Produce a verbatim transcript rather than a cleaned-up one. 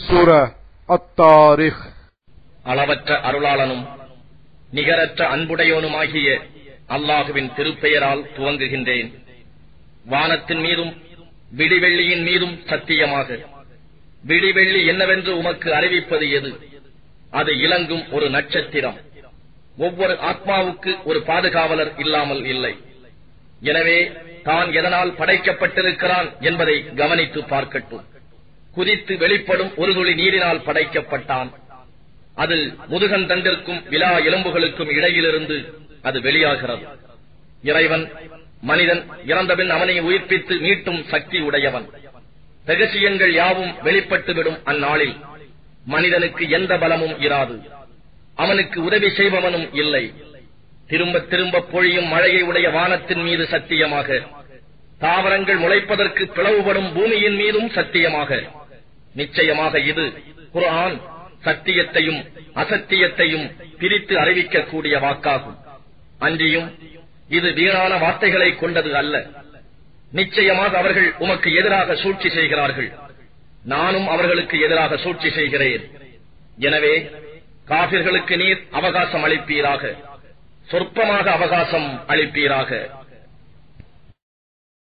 சூரா அத்-தாரிக். அளவற்ற அருளாளனும் நிகரற்ற அன்புடையோனுமாகிய அல்லாஹுவின் திருப்பெயரால் துவங்குகின்றேன். வானத்தின் மீதும் விடிவெள்ளியின் மீதும் சத்தியமாக. விடிவெள்ளி என்னவென்று உமக்கு அறிவிப்பது எது? அது இலங்கும் ஒரு நட்சத்திரம். ஒவ்வொரு ஆத்மாவுக்கு ஒரு பாதுகாவலர் இல்லாமல் இல்லை. எனவே தான் எதனால் படைக்கப்பட்டிருக்கிறான் என்பதை கவனித்து பார்க்கட்டும். குதித்து வெளிப்படும் ஒரு துளி நீரினால் படைக்கப்பட்டான். அது முதுகந்தண்டிற்கும் விலா எலும்புகளுக்கும் இடையிலிருந்து அது வெளியாகிறது. இறைவன் மனிதன் இறந்தபின் அவனை உயிர்ப்பித்து மீட்டும் சக்தி உடையவன். ரகசியங்கள் யாவும் வெளிப்பட்டுவிடும் அந்நாளில் மனிதனுக்கு எந்த பலமும் இராது. அவனுக்கு உதவி செய்பவனும் இல்லை. திரும்ப திரும்ப பொழியும் மழையை உடைய வானத்தின் மீது சத்தியமாக, தாவரங்கள் முளைப்பதற்கு பிளவுபடும் பூமியின் மீதும் சத்தியமாக. நிச்சயமாக இது குர்ஆன் சத்தியத்தையும் அசத்தியத்தையும் பிரித்து அறிவிக்கக்கூடிய வாக்காகும். அன்றியும் இது வீணான வார்த்தைகளை கொண்டது அல்ல. நிச்சயமாக அவர்கள் உமக்கு எதிராக சூழ்ச்சி செய்கிறார்கள். நானும் அவர்களுக்கு எதிராக சூழ்ச்சி செய்கிறேன். எனவே காபிர்களுக்கு நீர் அவகாசம் அளிப்பீராக, சொற்பமாக அவகாசம் அளிப்பீராக.